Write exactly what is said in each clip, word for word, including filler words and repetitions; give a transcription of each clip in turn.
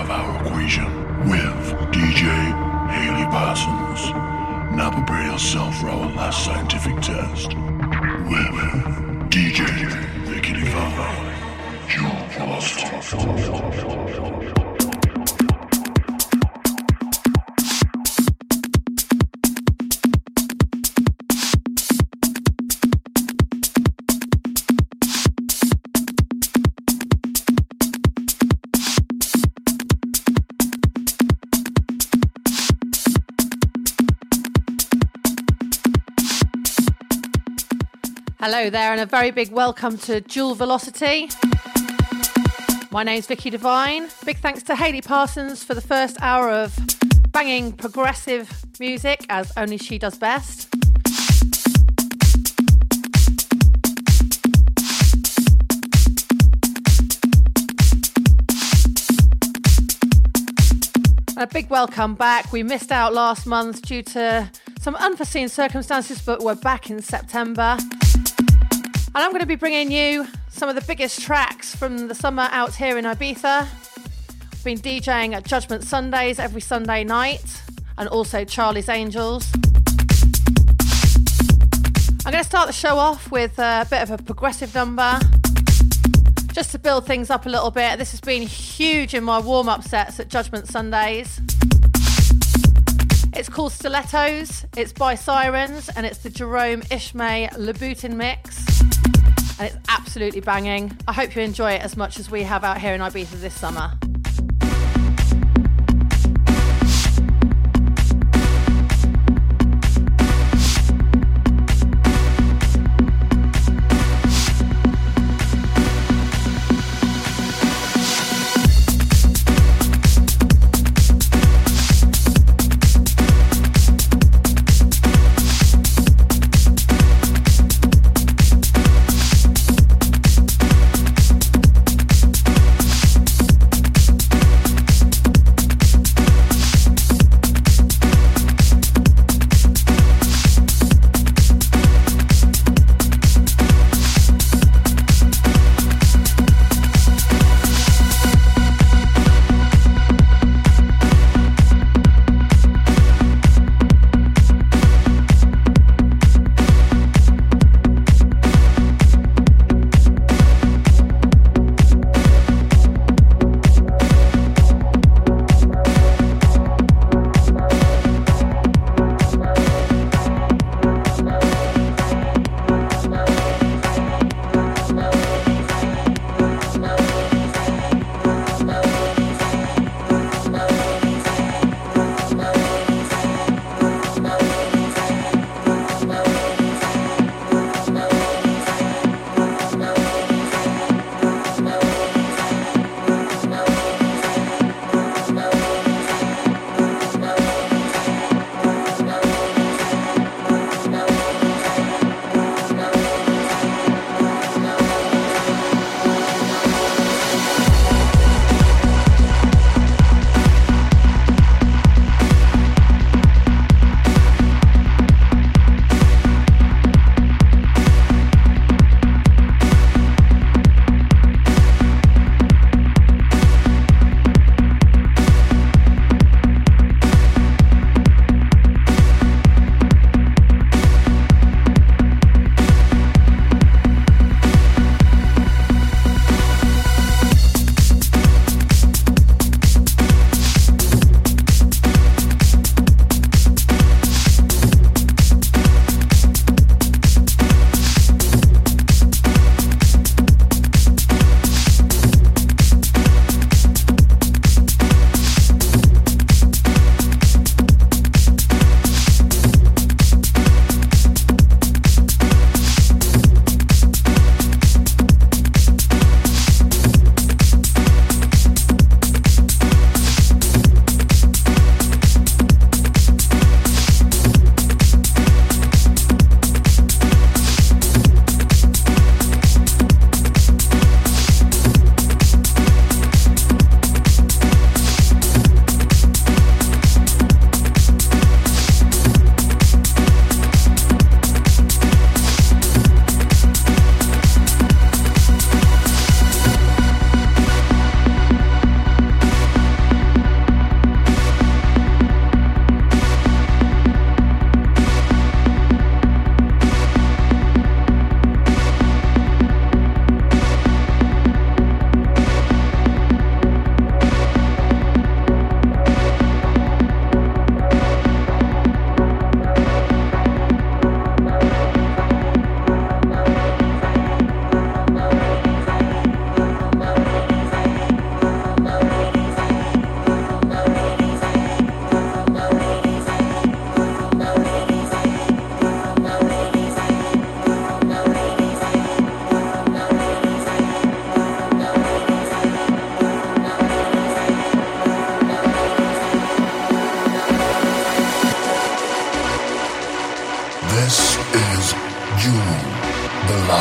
five-hour equation with D J Haley Parsons. Now prepare yourself for our last scientific test with D J Vicky Divine. Joule Velocity. Hello there and a very big welcome to Joule Velocity. My name's Vicky Divine. Big thanks to Haley Parsons for the first hour of banging progressive music as only she does best. And a big welcome back. We missed out last month due to some unforeseen circumstances, but we're back in September. And I'm going to be bringing you some of the biggest tracks from the summer out here in Ibiza. I've been DJing at Judgment Sundays every Sunday night and also Charlie's Angels. I'm going to start the show off with a bit of a progressive number just to build things up a little bit. This has been huge in my warm-up sets at Judgment Sundays. It's called Stilettos, it's by Sirens, and it's the Jerome Ishmay Louboutin mix. And it's absolutely banging. I hope you enjoy it as much as we have out here in Ibiza this summer.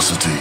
Velocity.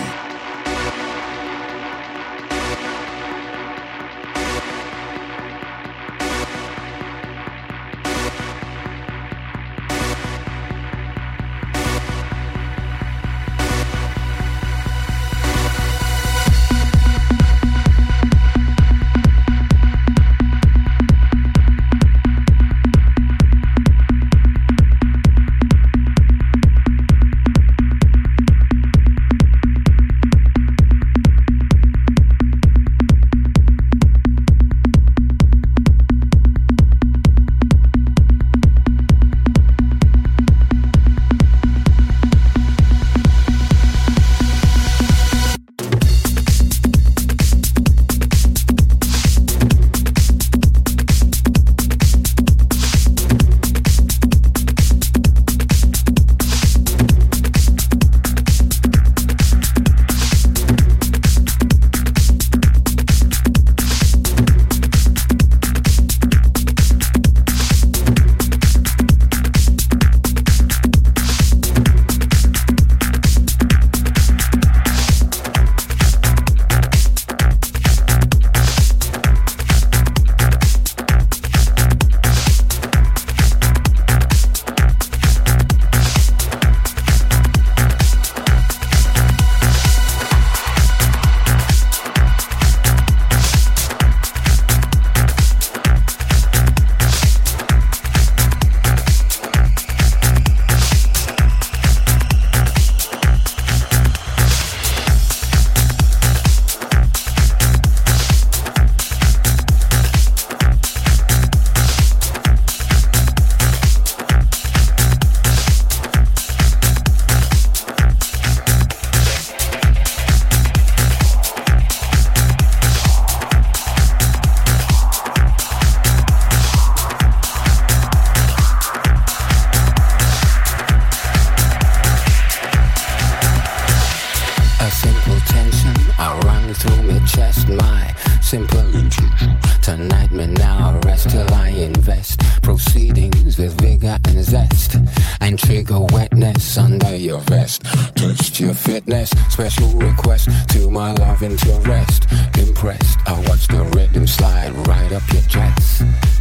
Special request to my love interest. Impressed, I watch the rhythm slide right up your dress.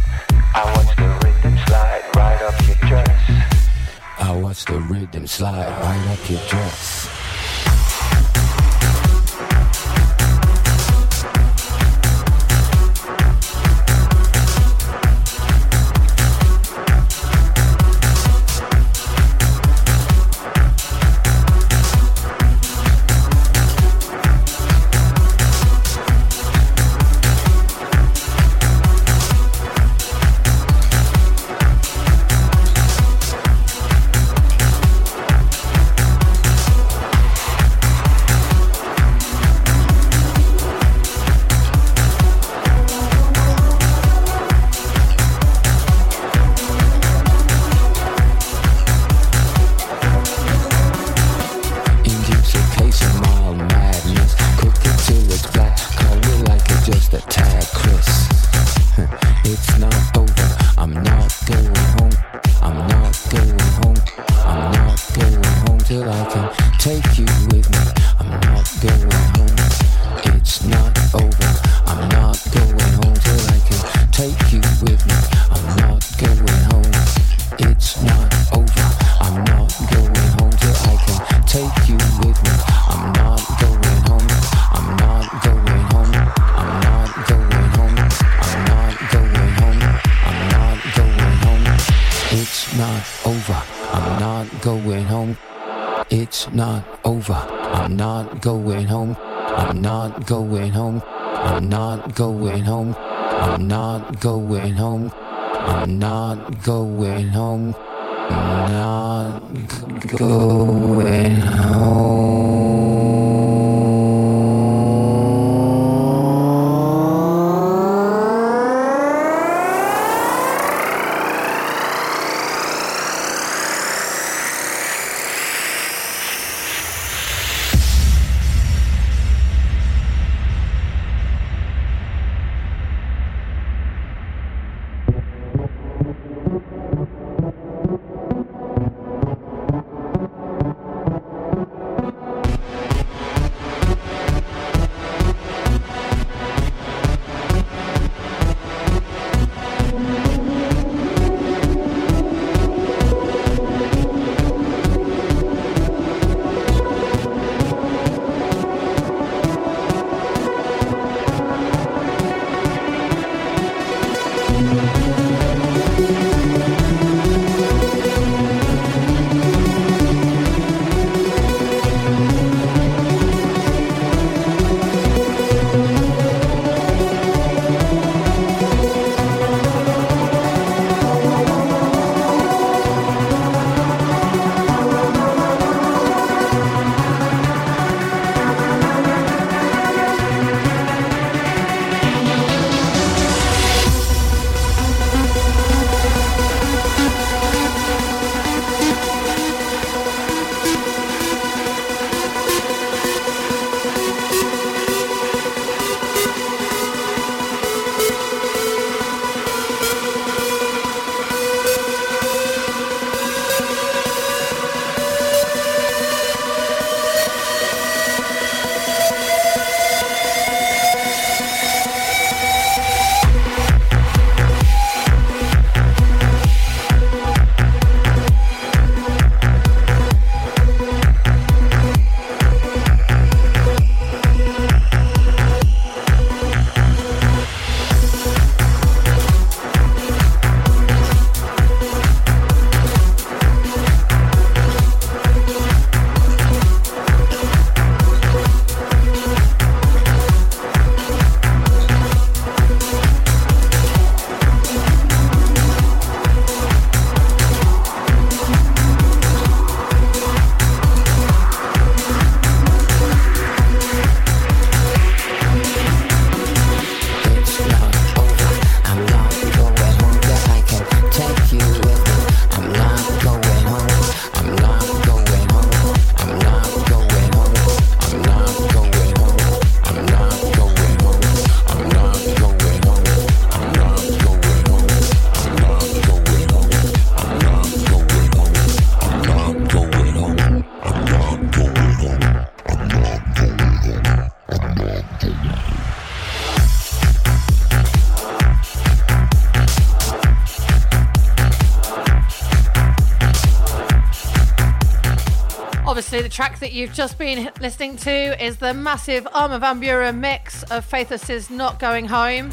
I watch the rhythm slide right up your dress. I watch the rhythm slide right up your dress. Not over. I'm not going home. I'm not going home. I'm not going home. I'm not going home. I'm not going home. I'm not going home. Obviously, the track that you've just been listening to is the massive Armin van Buuren mix of Faithless's Not Going Home.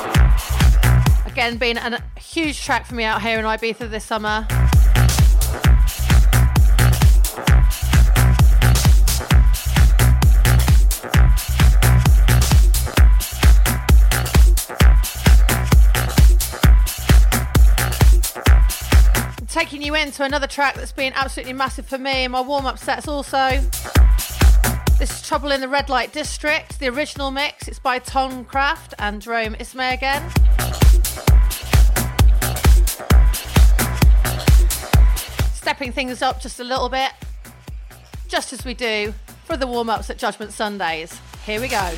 Again, been a huge track for me out here in Ibiza this summer. Taking you into another track that's been absolutely massive for me in my warm-up sets also. This is Trouble in the Red Light District, the original mix. It's by Tom Craft and Jerome Ismay again. Stepping things up just a little bit, just as we do for the warm-ups at Judgment Sundays. Here we go.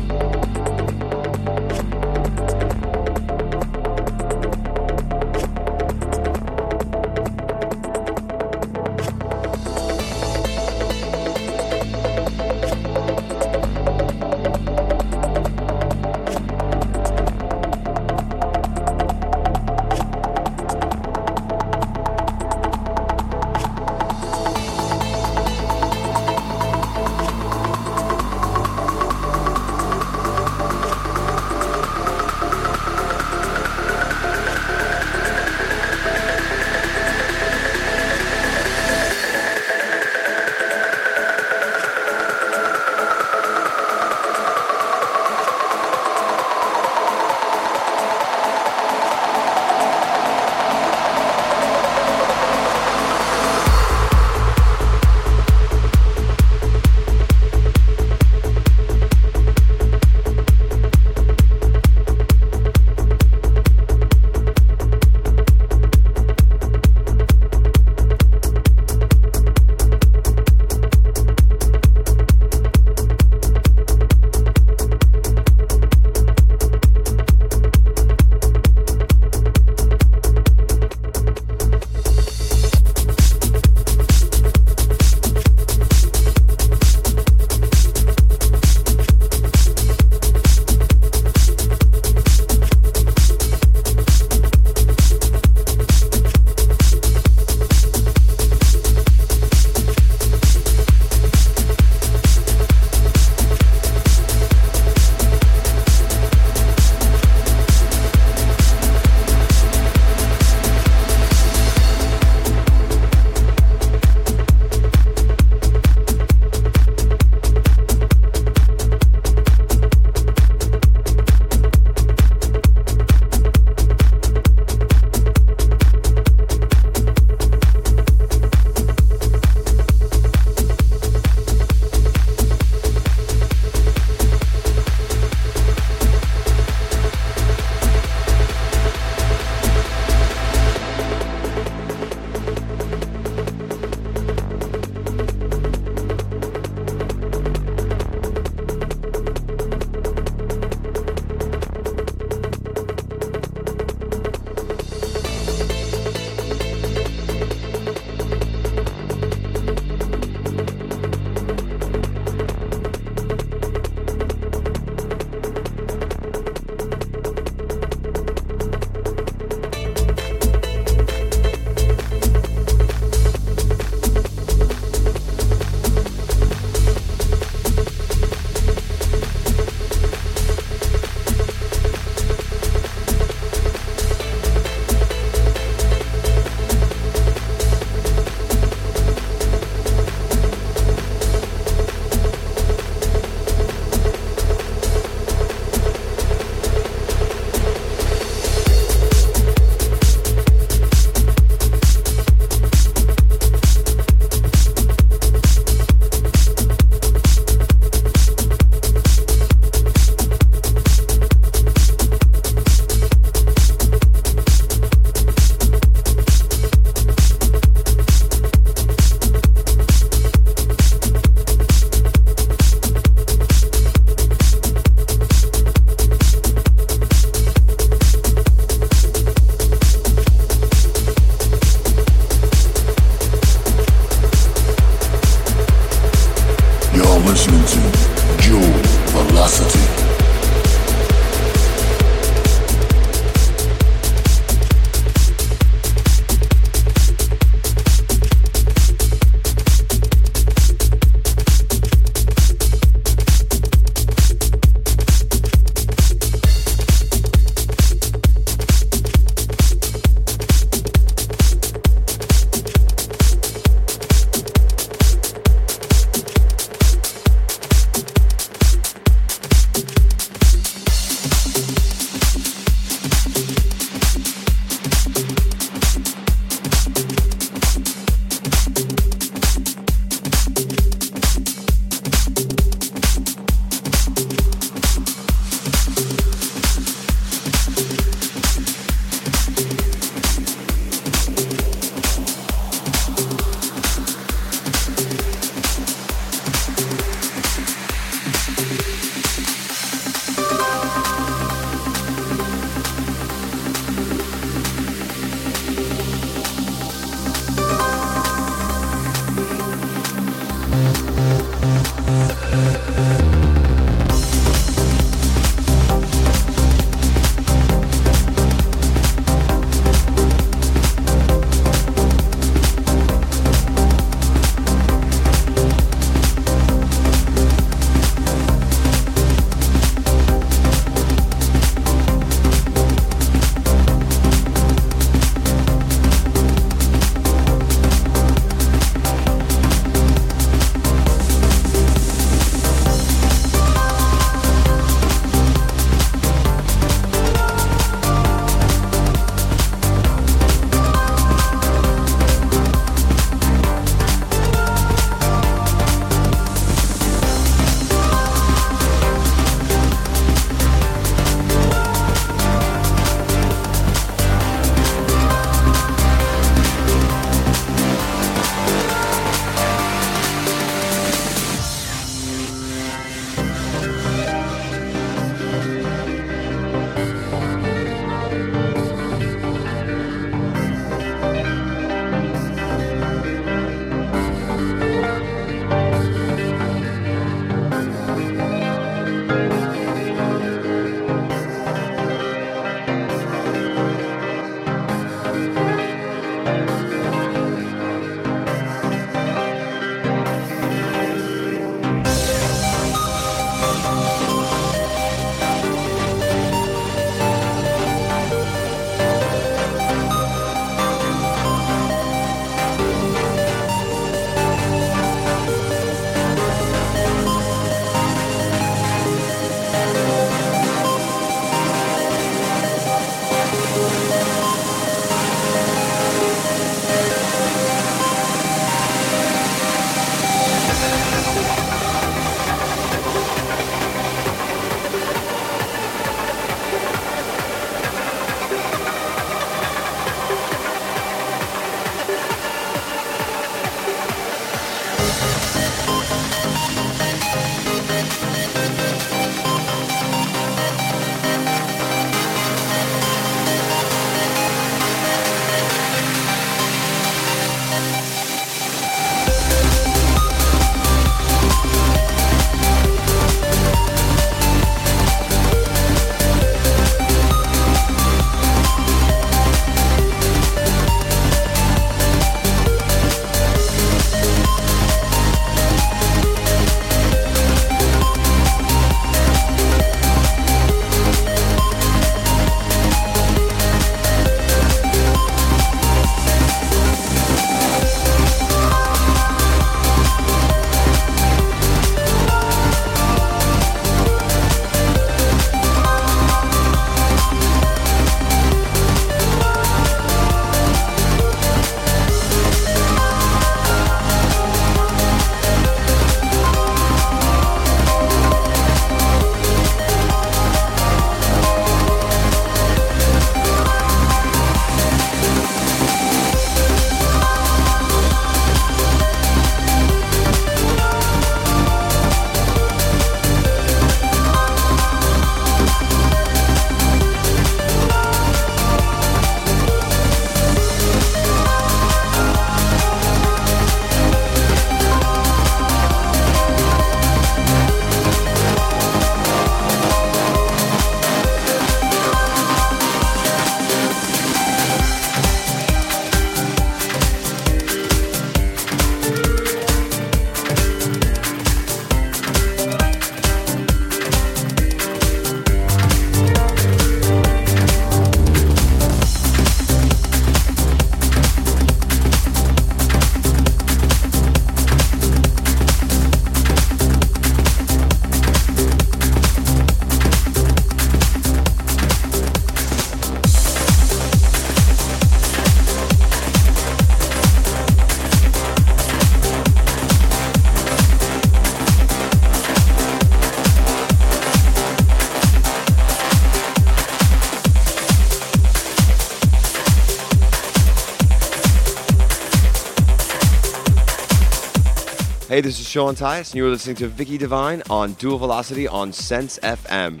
Hey, this is Sean Tyas, and you're listening to Vicky Divine on Dual Velocity on Sense F M.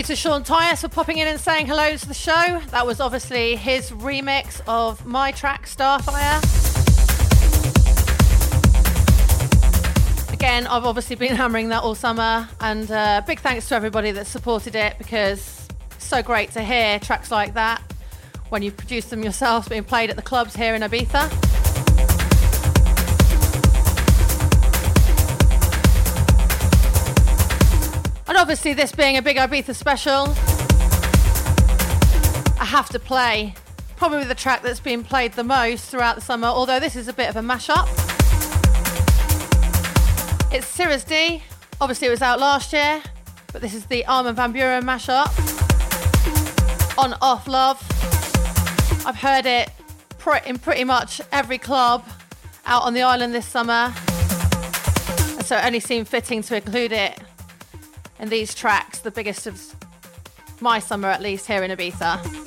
to Sean Tyas for popping in and saying hello to the show. That was obviously his remix of my track, Starfire. Again, I've obviously been hammering that all summer, and uh, big thanks to everybody that supported it, because it's so great to hear tracks like that when you've produced them yourselves being played at the clubs here in Ibiza. And obviously, this being a big Ibiza special, I have to play probably the track that's been played the most throughout the summer, although this is a bit of a mashup. It's Cirrus D. Obviously, it was out last year, but this is the Armin van Buuren mashup on Off Love. I've heard it in pretty much every club out on the island this summer, and so it only seemed fitting to include it in these tracks, the biggest of my summer at least here in Ibiza.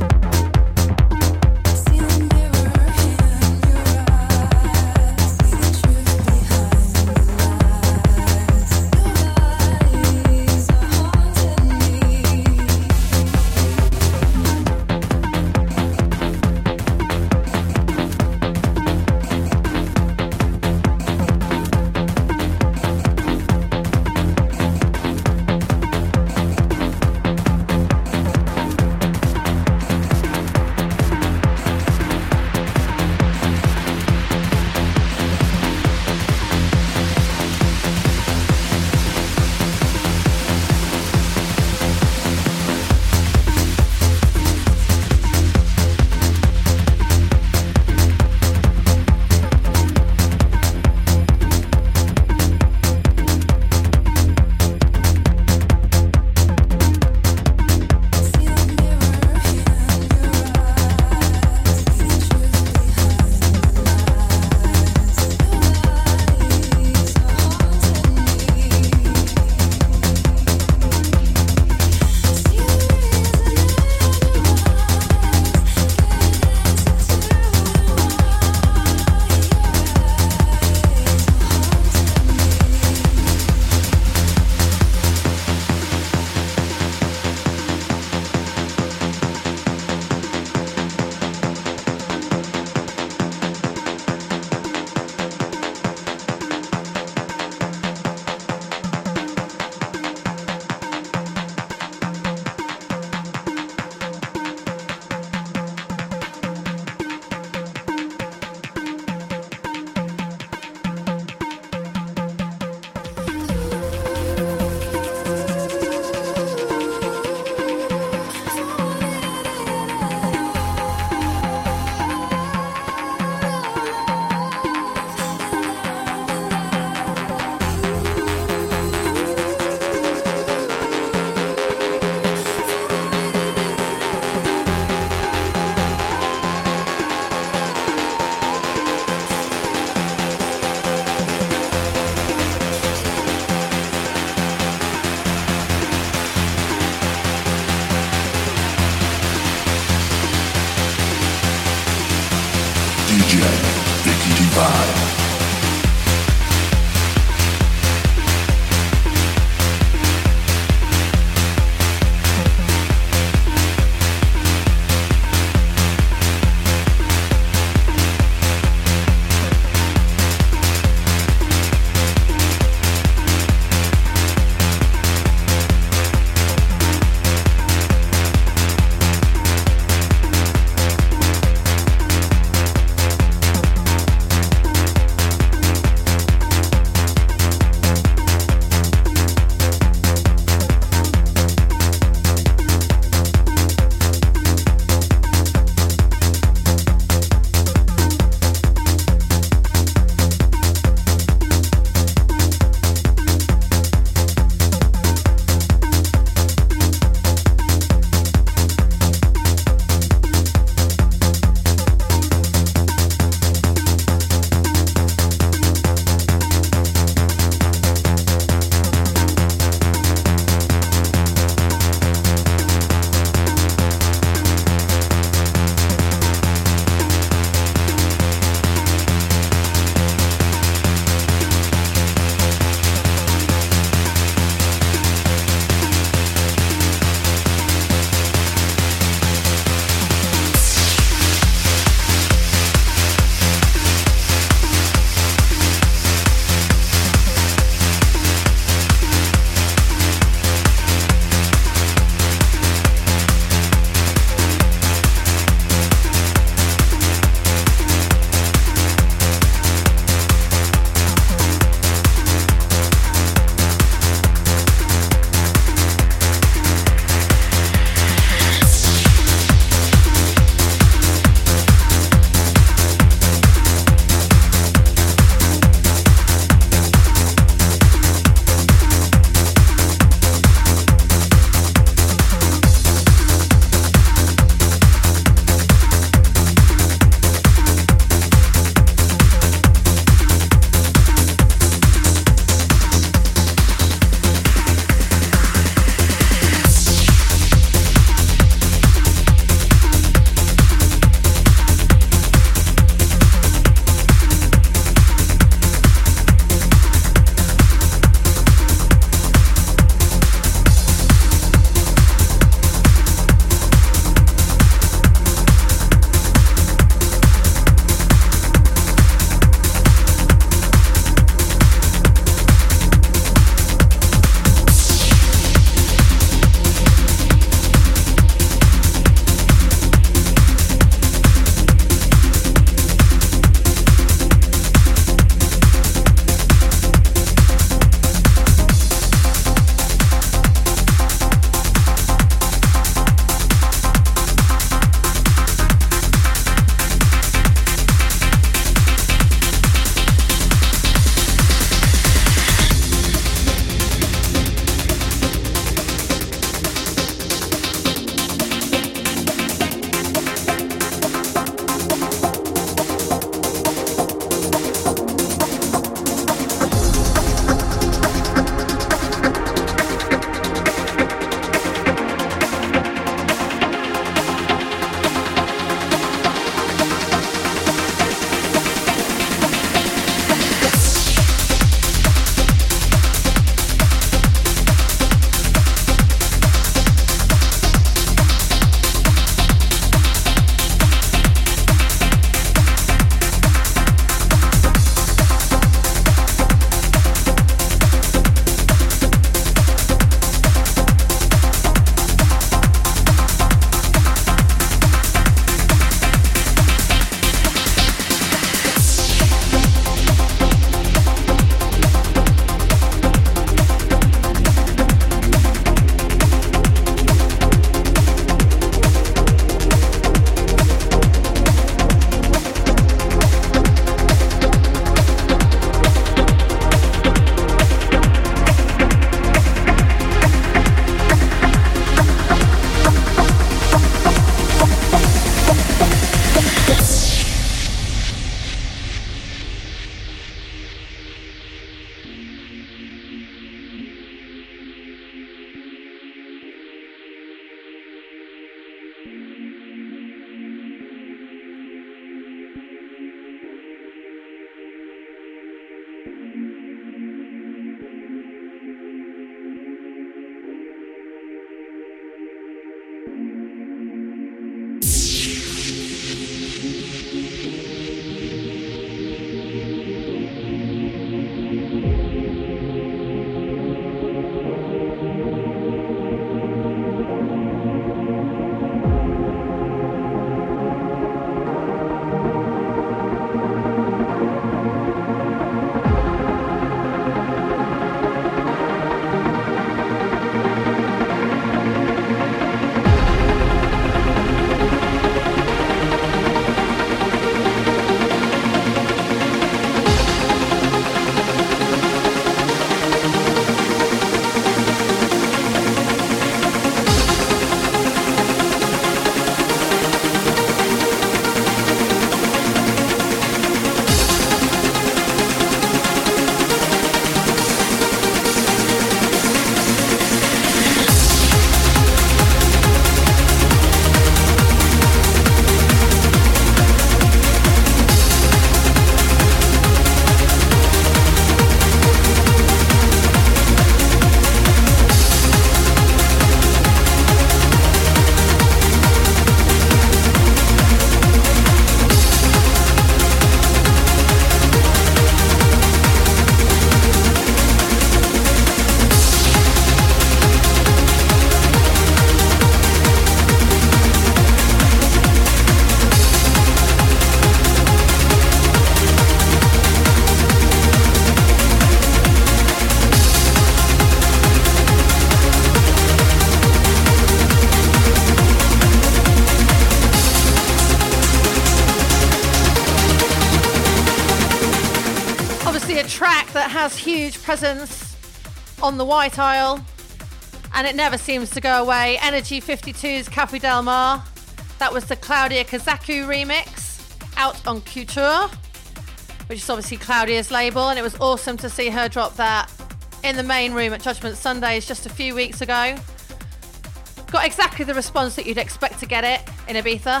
a track that has huge presence on the White Isle, and it never seems to go away. Energy fifty-two's Cafe Del Mar. That was the Claudia Kazaku remix, out on Couture, which is obviously Claudia's label, and it was awesome to see her drop that in the main room at Judgment Sundays just a few weeks ago. Got exactly the response that you'd expect to get it in Ibiza.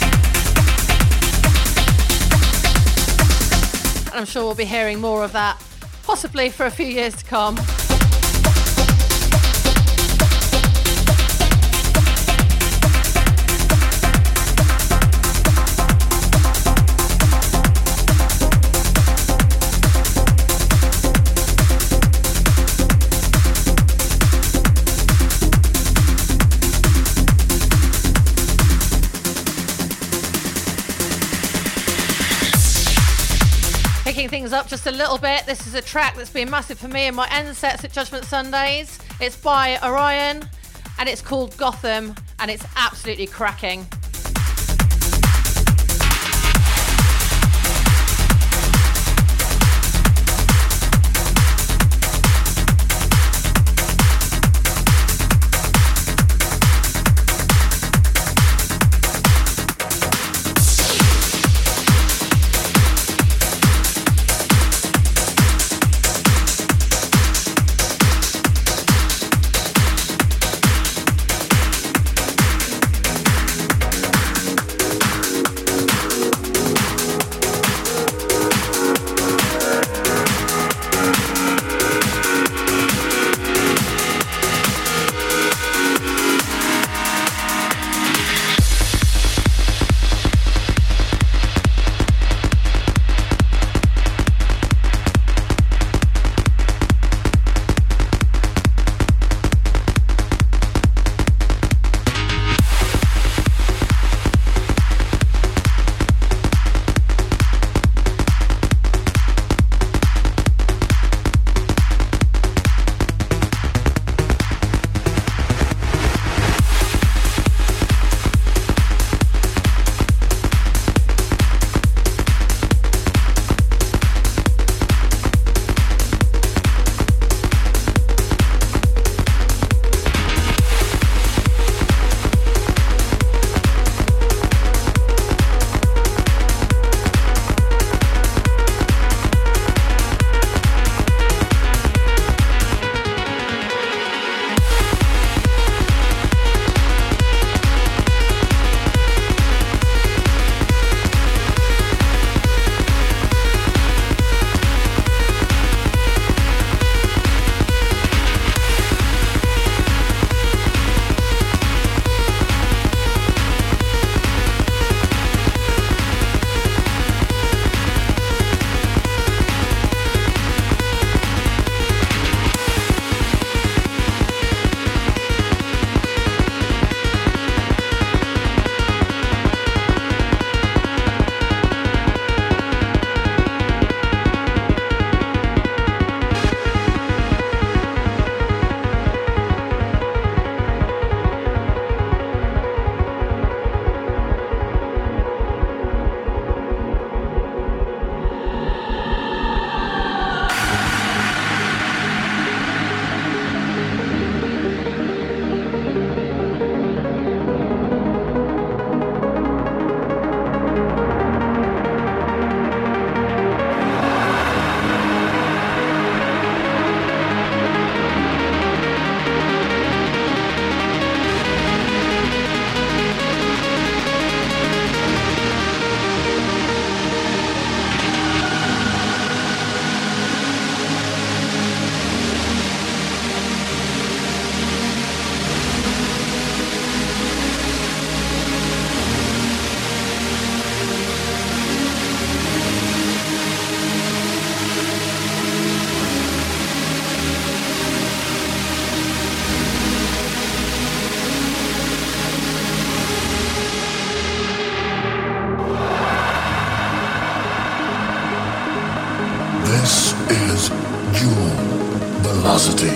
And I'm sure we'll be hearing more of that, possibly for a few years to come. Things up just a little bit. This is a track that's been massive for me in my end sets at Judgment Sundays. It's by Orion and it's called Gotham, and it's absolutely cracking. Velocity.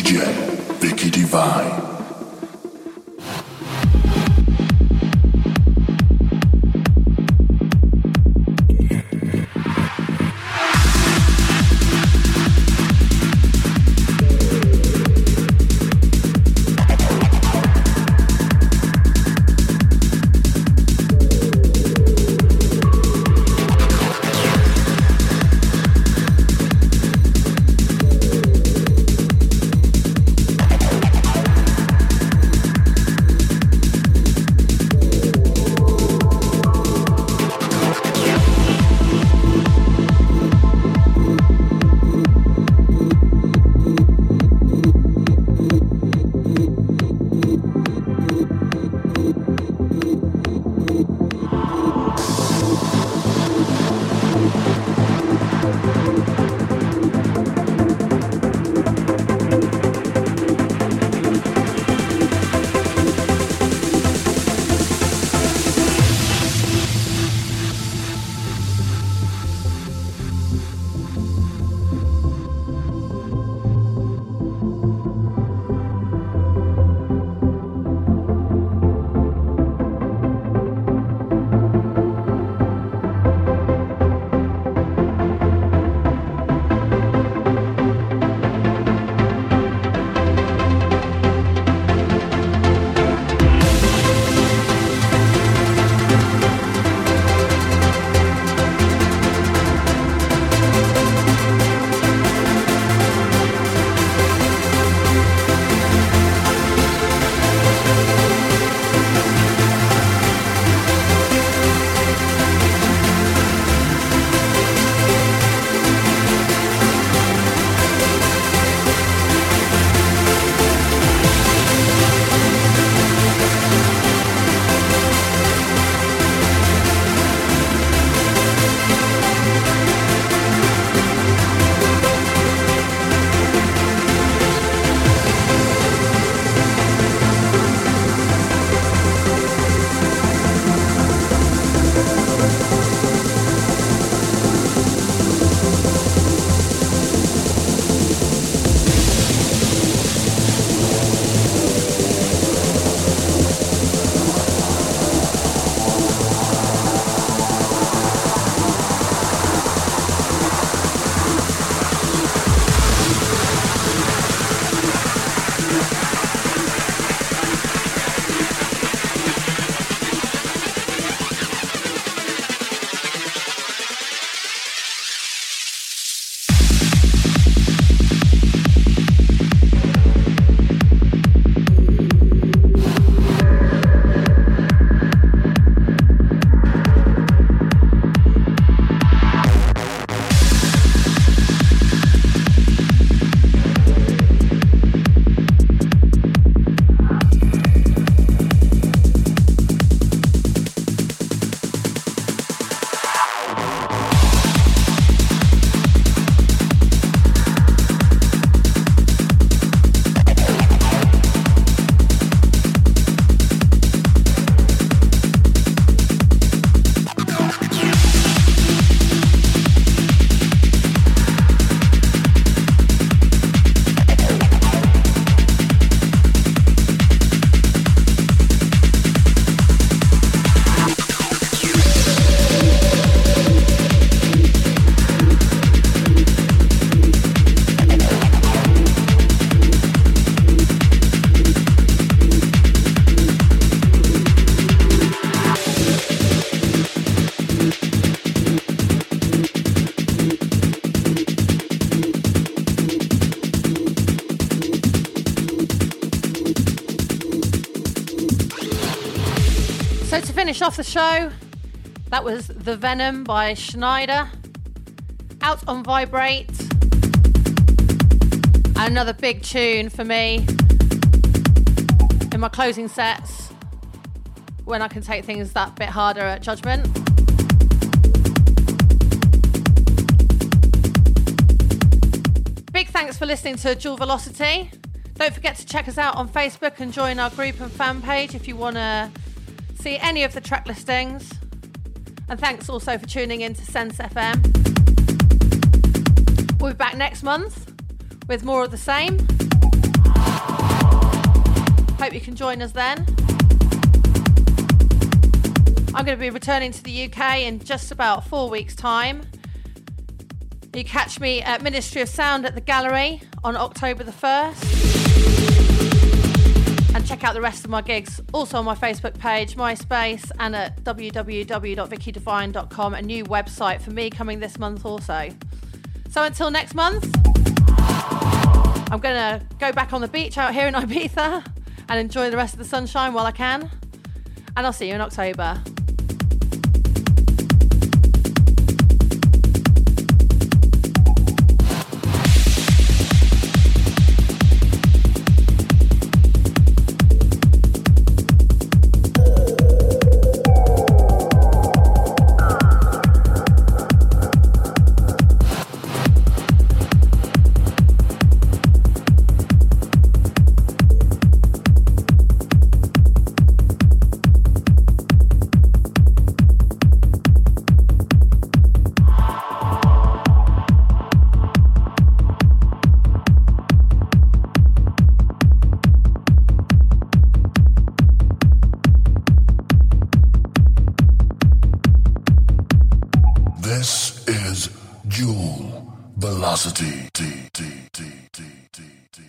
J Vicky Divine. So to finish off the show, that was The Venom by Schneider, out on Vibrate. And another big tune for me in my closing sets when I can take things that bit harder at Judgment. Big thanks for listening to Dual Velocity. Don't forget to check us out on Facebook and join our group and fan page if you want to see any of the track listings. And thanks also for tuning in to Sense F M. We'll be back next month with more of the same. Hope you can join us then. I'm going to be returning to the U K in just about four weeks' time. You catch me at Ministry of Sound at the Gallery on October the first. And check out the rest of my gigs also on my Facebook page, MySpace, and at w w w dot vicky divine dot com, a new website for me coming this month also. So until next month, I'm going to go back on the beach out here in Ibiza and enjoy the rest of the sunshine while I can. And I'll see you in October. This is Jewel Velocity. T, T, T, T, T, T.